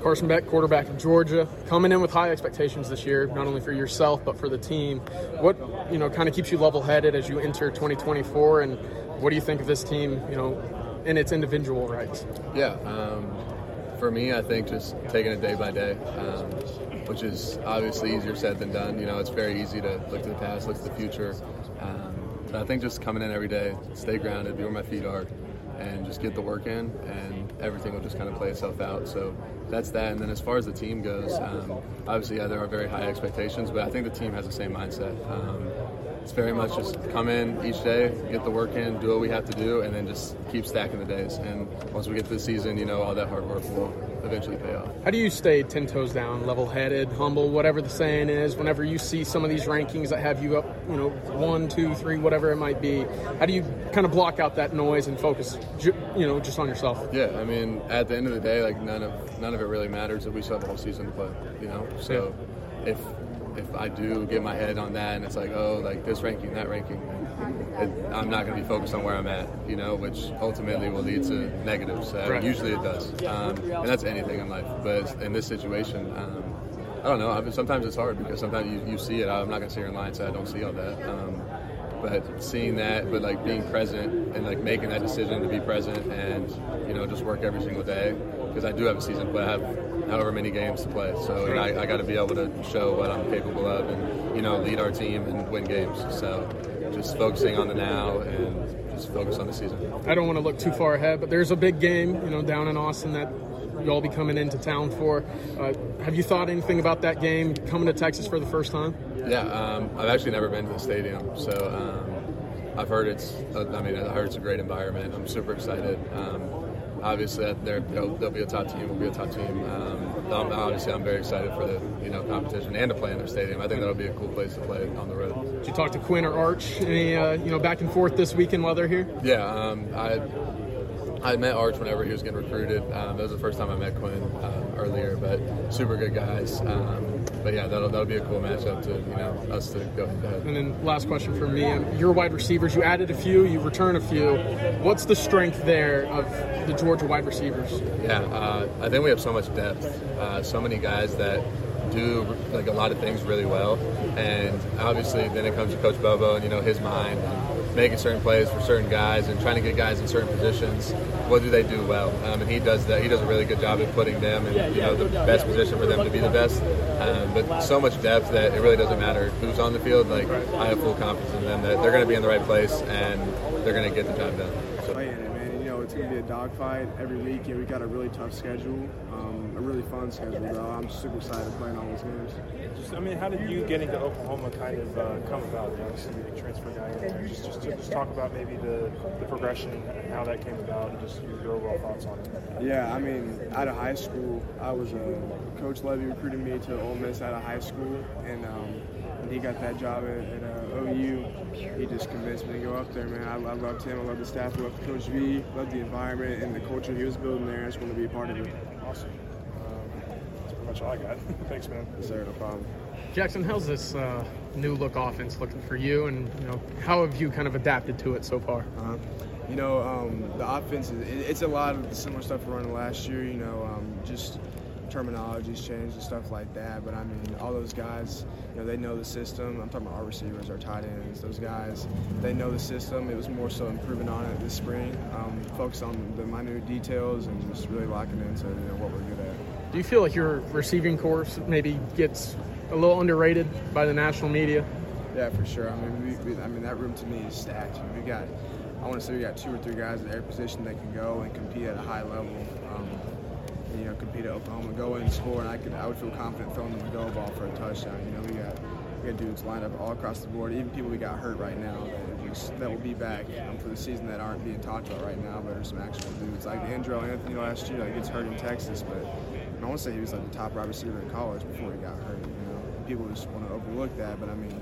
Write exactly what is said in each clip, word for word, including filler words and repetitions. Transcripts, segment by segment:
Carson Beck, quarterback of Georgia, coming in with high expectations this year, not only for yourself but for the team. What, you know, kind of keeps you level-headed as you enter twenty twenty-four, and what do you think of this team, you know, in its individual rights? Yeah, um, for me, I think just taking it day by day, um, which is obviously easier said than done. You know, it's very easy to look to the past, look to the future. Um, but I think just coming in every day, stay grounded, be where my feet are, and just get the work in, and everything will just kind of play itself out. So that's that. And then as far as the team goes, um, obviously, yeah, there are very high expectations, but I think the team has the same mindset. Um, it's very much just come in each day, get the work in, do what we have to do, and then just keep stacking the days. And once we get to the season, you know, all that hard work will eventually pay off. How do you stay ten toes down, level-headed, humble, whatever the saying is, whenever you see some of these rankings that have you up, you know, one, two, three, whatever it might be? How do you kind of block out that noise and focus, you know, just on yourself? Yeah, I mean, at the end of the day, like none of none of it really matters. That we still have the whole season to play, you know. So yeah. if if I do get my head on that and it's like, oh, like this ranking, that ranking, it, I'm not going to be focused on where I'm at, you know, which ultimately will lead to negatives. Uh, right. Usually it does, um, and that's anything in life. But in this situation, um, I don't know. I mean, sometimes it's hard because sometimes you, you see it. I'm not going to sit here and lie and say I don't see all that. Um, but seeing that, but like being present and like making that decision to be present and, you know, just work every single day, because I do have a season, but I have however many games to play. So and I, I got to be able to show what I'm capable of and, you know, lead our team and win games. So just focusing on the now and just focus on the season. I don't want to look too far ahead, but there's a big game, you know, down in Austin that you'll be coming into town for. Uh, have you thought anything about that game, coming to Texas for the first time? Yeah, um, I've actually never been to the stadium, so um, I've heard it's. I mean, I heard it's a great environment. I'm super excited. Um, obviously, there they'll, they'll be a top team. We'll be a top team. Um, obviously, I'm very excited for the you know competition and to play in their stadium. I think that'll be a cool place to play on the road. Did you talk to Quinn or Arch? Any uh, you know back and forth this weekend while they're here? Yeah, um, I. I met Arch whenever he was getting recruited. Um, that was the first time I met Quinn um, earlier, but super good guys. Um, but yeah, that'll that'll be a cool matchup to you know us to go head to head. And then last question for me: um, your wide receivers. You added a few, you return a few. What's the strength there of the Georgia wide receivers? Yeah, uh, I think we have so much depth. Uh, so many guys that do like a lot of things really well, and obviously then it comes to Coach Bobo and you know his mind. And making certain plays for certain guys and trying to get guys in certain positions. What do they do well? Um, and he does that. He does a really good job at putting them in you know the best position for them to be the best. Um, but so much depth that it really doesn't matter who's on the field. Like I have full confidence in them that they're going to be in the right place and they're going to get the job done. So. Playing it, man. You know it's going to be a dogfight every week. And we got a really tough schedule, um, a really fun schedule. Though I'm super excited playing all those games. Just, I mean, how did you getting to Oklahoma kind of uh, come about? You know, seeing the transfer guy in there. Just, just, just talk about maybe the, the progression and how that came about, and just your, your overall thoughts on it. Yeah, I mean, out of high school, I was a uh, Coach Levy recruited me to Ole Miss out of high school, and um, when he got that job at, at uh, O U, he just convinced me to go up there, man. I, I loved him. I loved the staff. I loved Coach V. Loved the environment and the culture he was building there. I just wanted to be a part of it. Awesome. That's pretty much all I got. Thanks, man. Yes, sir. No problem. Jackson, how's this uh, new look offense looking for you, and you know how have you kind of adapted to it so far? Uh-huh. You know, um, the offense is it, it's a lot of the similar stuff we running last year. You know, um, just terminology's changed and stuff like that. But I mean, all those guys, you know, they know the system. I'm talking about our receivers, our tight ends. Those guys, they know the system. It was more so improving on it this spring. Um, focus on the minute details and just really locking into you know what we're good at. Do you feel like your receiving course maybe gets a little underrated by the national media? Yeah, for sure. I mean, we, we, I mean that room to me is stacked. We got, I want to say we got two or three guys at every position that can go and compete at a high level. Um, and, you know, compete at Oklahoma, go in and score, and I could, I would feel confident throwing them a go ball for a touchdown. You know, we got, we got dudes lined up all across the board. Even people we got hurt right now that, just, that will be back um, for the season that aren't being talked about right now, but are some actual dudes like Andrew Anthony last year. Like gets hurt in Texas, but I want to say he was like the top wide receiver in college before he got hurt. You know, people just want to overlook that, but I mean,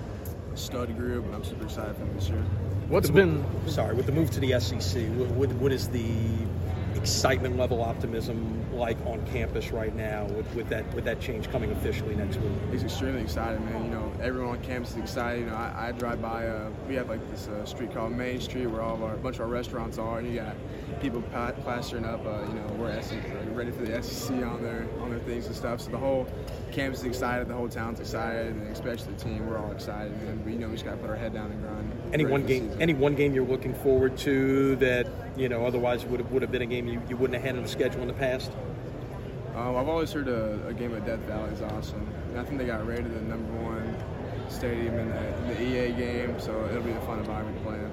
stud group, and I'm super excited for him this year. What's been sorry with the move to the S E C? What, what is the excitement level, optimism like on campus right now with, with that with that change coming officially next week? He's extremely excited, man. You know, everyone on campus is excited. You know, I, I drive by. Uh, we have like this uh, street called Main Street where all of our a bunch of our restaurants are, and you got people plastering up, uh, you know, we're S E C, ready for the S E C on their on their things and stuff. So the whole campus is excited, the whole town's excited, and especially the team. We're all excited, and we you know we just got to put our head down and grind. Any one game, season. any one game you're looking forward to that you know otherwise would have would have been a game you, you wouldn't have had in the schedule in the past? Um, I've always heard a, a game at Death Valley is awesome, and I think they got rated the number one stadium in the, in the E A game, so it'll be a fun environment to play in.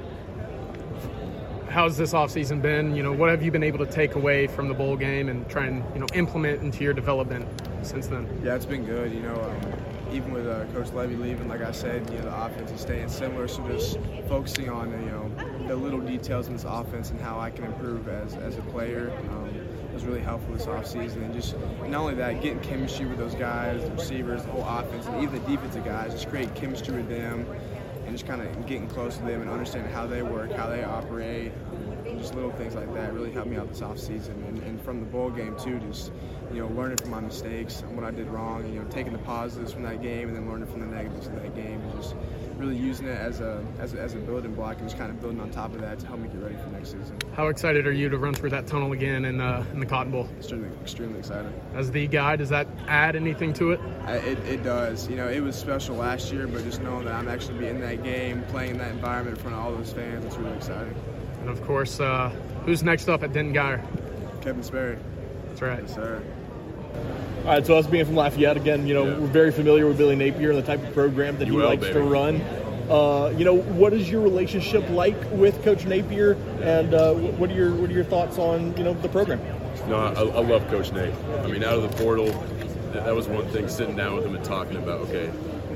How's this offseason been? You know, what have you been able to take away from the bowl game and try and, you know, implement into your development since then? Yeah, it's been good. You know, um, even with uh, Coach Levy leaving, like I said, you know, the offense is staying similar. So just focusing on, you know, the little details in this offense and how I can improve as, as a player um, was really helpful this offseason. And just not only that, getting chemistry with those guys, the receivers, the whole offense, and even the defensive guys, just create chemistry with them. And just kind of getting close to them and understanding how they work, how they operate, and just little things like that really helped me out this offseason. And, and from the bowl game, too, just, you know, learning from my mistakes and what I did wrong, and, you know, taking the positives from that game and then learning from the negatives of that game and just really using it as a, as a, as a building block and just kind of building on top of that to help me get ready for next season. How excited are you to run through that tunnel again in, uh, in the Cotton Bowl? Extremely, extremely excited. As the guy, does that add anything to it? I, it? It does. You know, it was special last year, but just knowing that I'm actually be in that game, playing in that environment in front of all those fans, it's really exciting. And, of course, uh, who's next up at Denton Guyer? Kevin Sperry. That's right. Yes, sir. All right, so us being from Lafayette, again, you know, Yeah. we're very familiar with Billy Napier and the type of program that he You will, likes baby. to run. Uh, you know, what is your relationship like with Coach Napier, and uh, what are your what are your thoughts on you know the program? No, I, I love Coach Nate. I mean, out of the portal, that, that was one thing, sitting down with him and talking about, okay,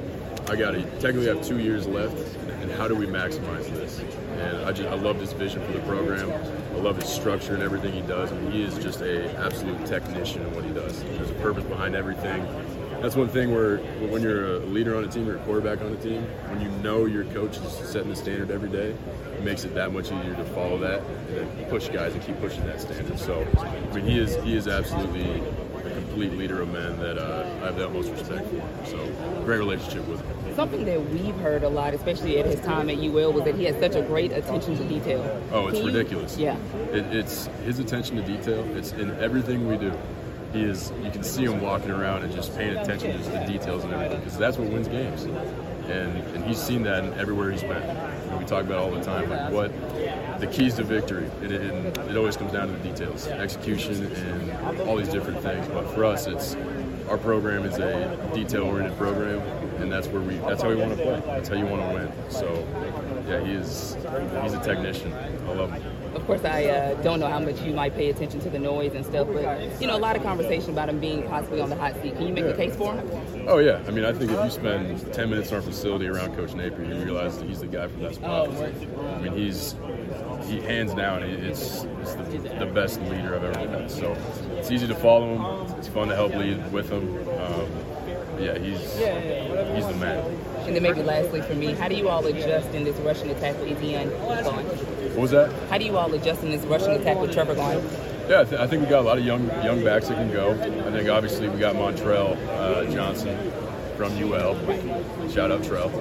I got to technically have two years left, and how do we maximize this? And I just I love his vision for the program. I love his structure and everything he does. I mean, he is just a absolute technician in what he does. There's a purpose behind everything. That's one thing where when you're a leader on a team or a quarterback on a team, when you know your coach is setting the standard every day, it makes it that much easier to follow that and then push guys and keep pushing that standard. So, I mean, he is he is absolutely a complete leader of men that uh, I have the utmost respect for. So, great relationship with him. Something that we've heard a lot, especially at his time at U L, was that he has such a great attention to detail. Oh, it's Can you- ridiculous. Yeah. It, it's his attention to detail. It's in everything we do. He is. You can see him walking around and just paying attention to just the details and everything, because that's what wins games. And and he's seen that in everywhere he's been. You know, we talk about it all the time, like what the keys to victory. And it, and it always comes down to the details, execution, and all these different things. But for us, it's our program is a detail-oriented program, and that's where we. That's how we want to play. That's how you want to win. So, yeah, he is. He's a technician. I love him. Of course, I uh, don't know how much you might pay attention to the noise and stuff, but, you know, a lot of conversation about him being possibly on the hot seat. Can you make Yeah. the case for him? Oh, yeah. I mean, I think if you spend ten minutes in our facility around Coach Napier, you realize that he's the guy for that spot. I mean, he's, he hands down, it's, it's the, the best leader I've ever met. So it's easy to follow him. It's fun to help lead with him. Um, yeah, he's, he's the man. And then maybe lastly for me, how do you all adjust in this rushing attack with Etienne going? What was that? How do you all adjust in this rushing attack with Trevor going? Yeah, I, th- I think we got a lot of young young backs that can go. I think obviously we got Montrell uh, Johnson from U L. Shout out Trell.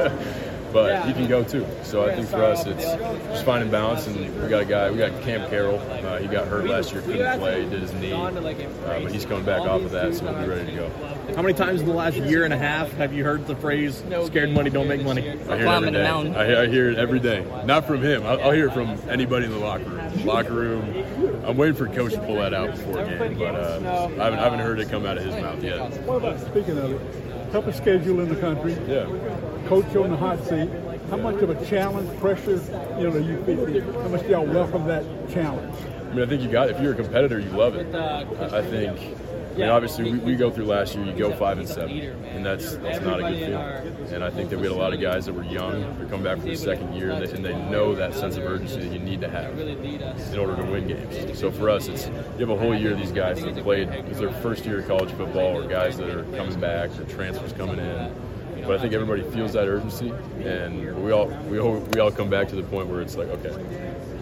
But he can go too. So I think for us it's just finding balance. And we got a guy, we got Cam Carroll. Uh, he got hurt last year, couldn't play, did his knee. Uh, but he's coming back off of that, so he'll be ready to go. How many times in the last year and a half have you heard the phrase "scared money don't make money"? I hear it Climb every in the day. mountain. I hear, I hear it every day. Not from him. I'll, I'll hear it from anybody in the locker room. Locker room. I'm waiting for Coach to pull that out before a game, but uh, I, haven't, I haven't heard it come out of his mouth yet. What about, speaking of it, toughest schedule in the country, Yeah. coach on the hot seat, how much of a challenge, pressure, you know, do you feel? How much do y'all welcome that challenge? I mean, I think you got. If you're a competitor, you love it. I, I think. I mean, obviously, we, we go through last year. You go five and seven, and that's that's not a good feeling. And I think that we had a lot of guys that were young. They're coming back for the second year, and they, and they know that sense of urgency that you need to have in order to win games. So for us, it's you have a whole year. These guys that have played. It's their first year of college football, or guys that are coming back, or transfers coming in. But I think everybody feels that urgency, and we all we all we all come back to the point where it's like, okay,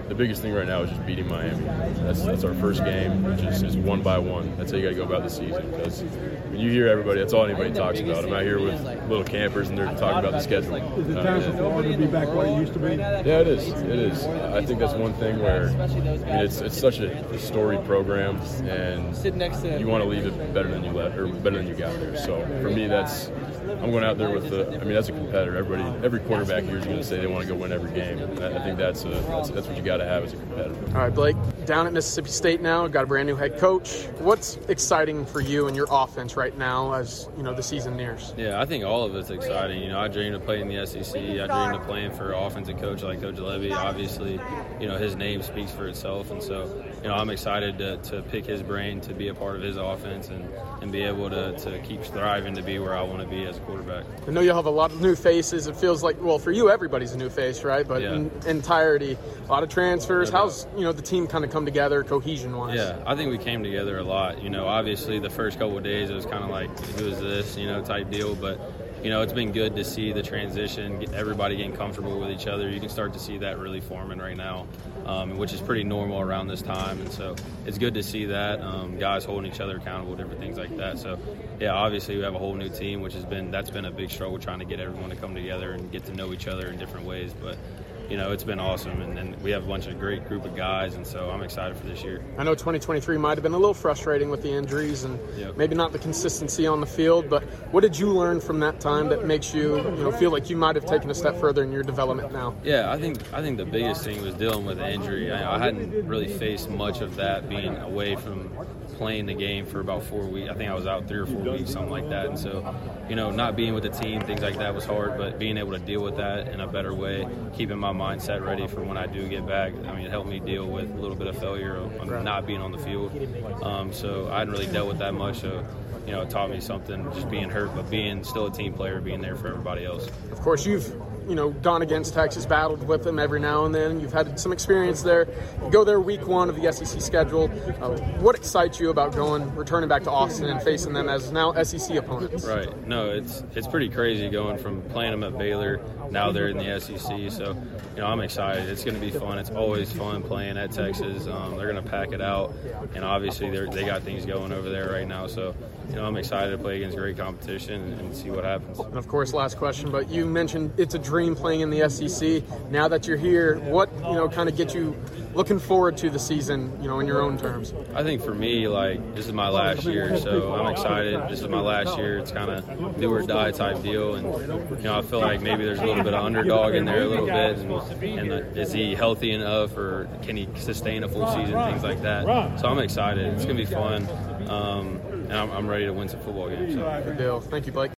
the biggest thing right now is just beating Miami. That's that's our first game, which is, is one by one. That's how you got to go about the season. Because when you hear everybody, that's all anybody talks about. I'm out here with little campers, and they're talking about the schedule. Is it time for Florida to be back where it used to be? Yeah, it is. It is. I think that's one thing where I mean, it's it's such a storied program, and you want to leave it better than you left, or better than you got there. So for me, that's I'm going out there with the. I mean, that's a competitor. Everybody, every quarterback here is going to say they want to go win every game. And I think that's a that's, that's what you got to have as a competitor. All right, Blake, down at Mississippi State now, got a brand new head coach. What's exciting for you and your offense right now as you know the season nears? Yeah, I think all of it's exciting. You know, I dreamed of playing in the S E C. I dreamed of playing for an offensive coach like Coach Levy. Obviously, you know, his name speaks for itself, and so you know, I'm excited to, to pick his brain, to be a part of his offense, and, and be able to, to keep thriving to be where I want to be as a quarterback. I know you'll have a lot of new faces. It feels like, well, for you, everybody's a new face, right? But yeah. in entirety, a lot of transfers. Yeah. How's you know the team kind of come together cohesion-wise? Yeah, I think we came together a lot. You know, obviously the first couple of days it was kind of like, who is this, you know, type deal. But, you know, it's been good to see the transition, get everybody getting comfortable with each other. You can start to see that really forming right now, um, which is pretty normal around this time. And so it's good to see that, um, guys holding each other accountable, different things like that. So, yeah, obviously we have a whole new team, which has been that's been a big struggle trying to get everyone to come together and get to know each other in different ways. But, you know, it's been awesome, and, and we have a bunch of great group of guys, and so I'm excited for this year. I know twenty twenty-three might have been a little frustrating with the injuries and yep. maybe not the consistency on the field, but what did you learn from that time that makes you, you know, feel like you might have taken a step further in your development now? Yeah, I think I think the biggest thing was dealing with the injury. I, I hadn't really faced much of that being away from playing the game for about four weeks. I think I was out three or four weeks, something like that. And so, you know, not being with the team, things like that was hard, but being able to deal with that in a better way, keeping my mindset ready for when I do get back. I mean, it helped me deal with a little bit of failure of not being on the field. Um, so I hadn't really dealt with that much. So, you know, it taught me something, just being hurt, but being still a team player, being there for everybody else. Of course, you've you know gone against Texas, battled with them every now and then. You've had some experience there. You go there week one of the S E C schedule. Uh, what excites you about going, returning back to Austin and facing them as now S E C opponents? Right. No, it's it's pretty crazy going from playing them at Baylor. Now they're in the S E C, so you know I'm excited. It's going to be fun. It's always fun playing at Texas. Um, they're going to pack it out, and obviously they they got things going over there right now. So you know I'm excited to play against great competition and, and see what happens. And of course, last question, but you mentioned it's a dream playing in the S E C. Now that you're here, what you know kind of gets you looking forward to the season? You know, in your own terms. I think for me, like this is my last year, so I'm excited. This is my last year. It's kind of do or die type deal, and you know I feel like maybe there's a little bit of underdog in there a little bit, and, and the, is he healthy enough, or can he sustain a full season, things like that. So I'm excited. It's gonna be fun, um, and I'm, I'm ready to win some football games. So. Good deal. Thank you, Blake.